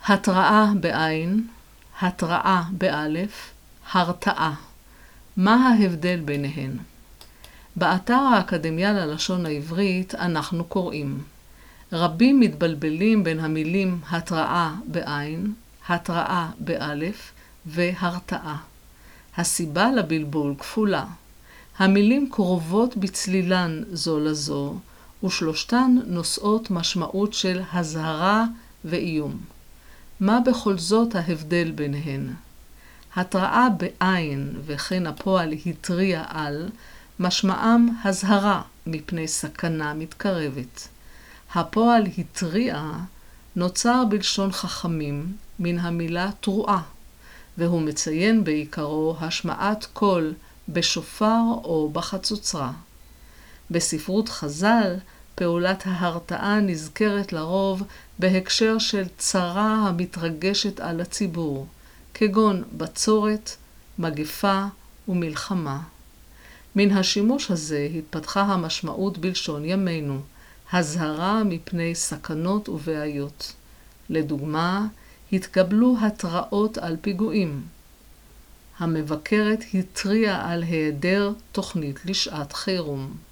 התראה בעין, התראה באלף, הרתעה. מה ההבדל ביניהן? באתר האקדמיה ללשון העברית אנחנו קוראים: רבים מתבלבלים בין המילים התראה בעין, התראה באלף והרתעה. הסיבה לבלבול כפולה. המילים קרובות בצלילן זו לזו, ושלושתן נושאות משמעות של הזהרה ואיום. מה בכל זאת ההבדל ביניהן? התראה בעין וכן הפועל התריע על, משמעם הזהרה מפני סכנה מתקרבת. הפועל התריע נוצר בלשון חכמים מן המילה תרועה, והוא מציין בעיקרו השמעת קול בשופר או בחצוצרה. בספרות חז"ל, פעולת ההרתעה נזכרת לרוב בהקשר של צרה המתרגשת על הציבור, כגון בצורת, מגפה ומלחמה. מן השימוש הזה התפתחה המשמעות בלשון ימינו, הזהרה מפני סכנות ובעיות. לדוגמה, התקבלו התראות על פיגועים. המבקרת התריעה על היעדר תוכנית לשעת חירום.